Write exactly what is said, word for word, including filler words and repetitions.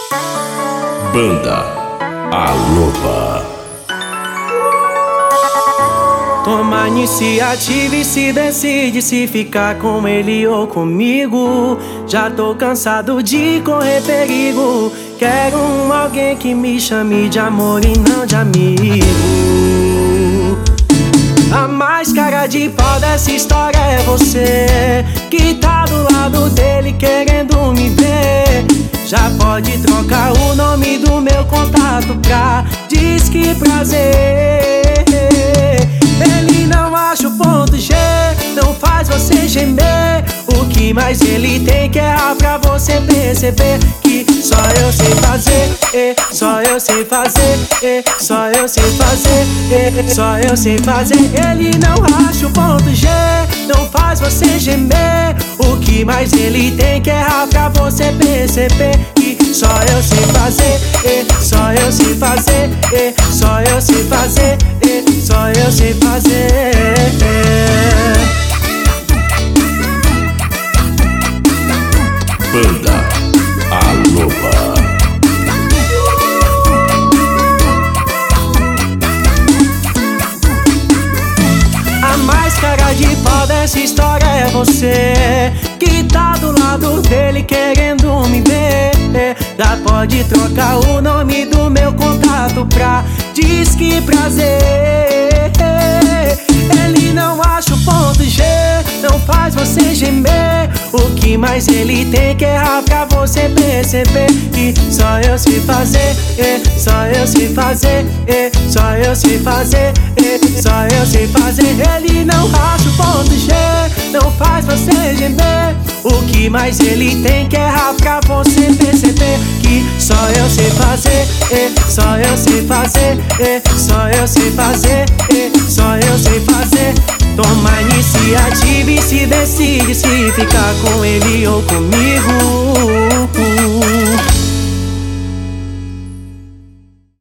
Banda A Loba. Toma a iniciativa e se decide se ficar com ele ou comigo. Já tô cansado de correr perigo. Quero um alguém que me chame de amor e não de amigo. A mais cara de pau dessa história é você, que tá do lado dele querendo me ver. Já pode trocar o nome do meu contato pra diz que prazer. Ele não acha o ponto G, não faz você gemer. O que mais ele tem que errar pra você perceber que só eu sei fazer, eh, só eu sei fazer, eh, só eu sei fazer, eh, só eu sei fazer. Ele não acha o ponto G, não faz você gemer. O que mais ele tem que errar pra você perceber que só eu sei fazer, eh, só eu sei fazer, eh, só eu sei fazer, eh, só eu sei fazer. Banda A Loba. A mais cara de pau dessa história é você, que tá do lado dele querendo me ver. Já pode trocar o nome do meu contato pra diz que prazer. Ele não acha o ponto G, não faz você gemer. O que mais ele tem que errar pra você perceber que só eu sei fazer, eh, só eu sei fazer, eh, só eu sei fazer, eh, só eu sei fazer. Ele não acha o ponto G, não faz você gemer. O que mais ele tem que errar pra você perceber que só eu sei fazer, eh, só eu sei fazer, eh, só eu sei fazer, eh, só eu sei fazer. Toma a iniciativa e se decide se ficar com ele ou comigo.